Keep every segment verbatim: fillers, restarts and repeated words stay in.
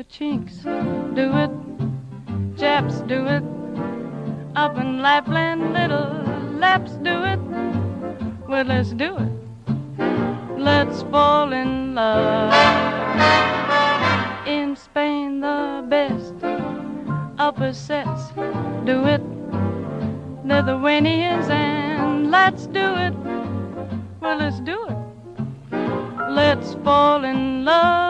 Chinks do it, Japs do it, up in Lapland little Laps do it. Well, let's do it. Let's fall in love. In Spain the best upper sets do it. Lithuanians and let's do it. Well, let's do it. Let's fall in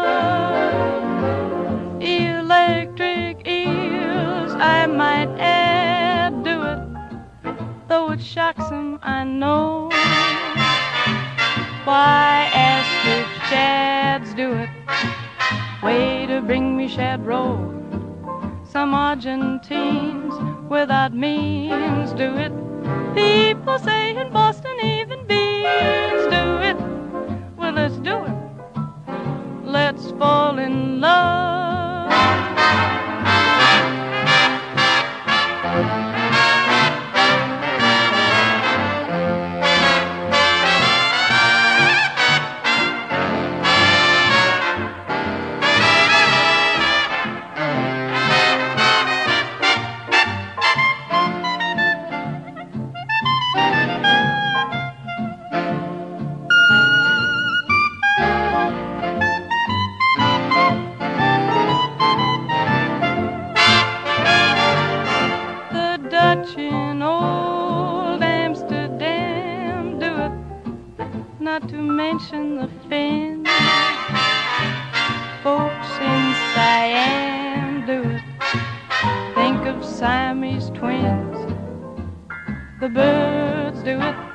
love. Electric eels, I might add, do it. Though it shocks him, I know. Why, Astrid Shads do it. Way to bring me shad roll. Some Argentines without means do it. People say in Boston even beans do it. Well, let's do it. Let's fall in love. In old Amsterdam do it, not to mention the Finns. Folks in Siam do it, think of Siamese twins. The birds do it,